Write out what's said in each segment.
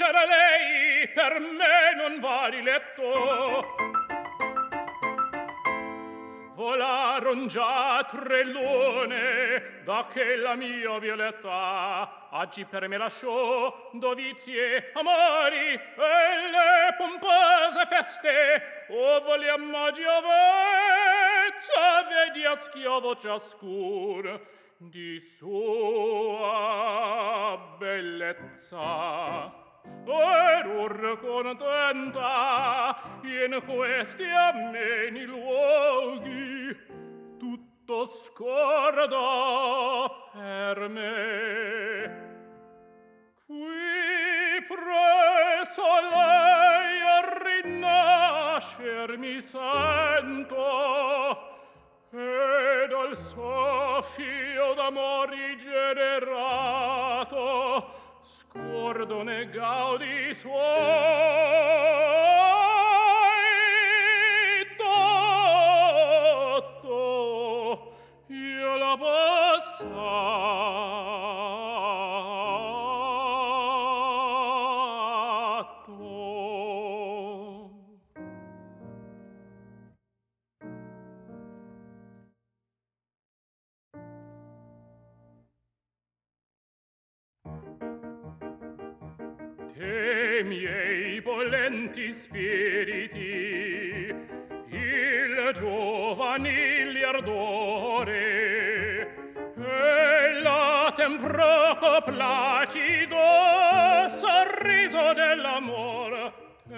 giungere a lei per me non va diletto. Volaron già 3 lune da che la mia Violetta oggi per me lasciò dovizie, amori e le pompose feste. O vogliamo giovezza, vedi a schiavo ciascun di sua bellezza. Ero contenta in questi ameni luoghi, tutto scordo per me. Qui presso lei a rinascer mi sento, ed al soffio d'amori generato scordo ne gaudi suoi. Tutto io la passato. Te miei volenti spiriti, il giovanile ardore e la temproco placido sorriso dell'amor,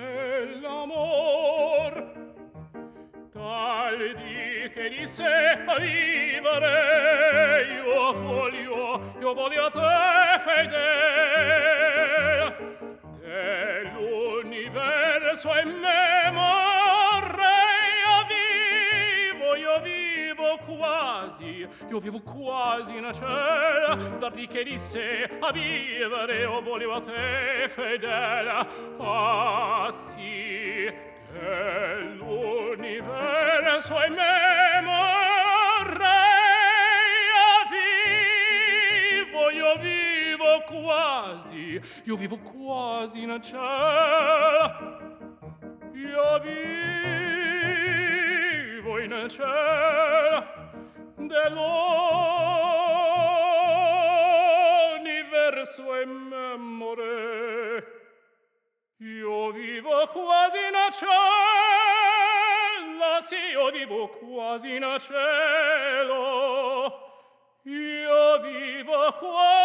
tal di che di sé a vivere io voglio a te fedel, dell'universo in me morrei, io vivo quasi in ciel, dar di che di sé a vivere io voglio a te fedel. Ah sì, dell'universo in me morrei, io vivo quasi in ciel, io vivo in ciel dell'universo in memore, io vivo quasi in cielo, sì, io vivo quasi in cielo, io vivo quasi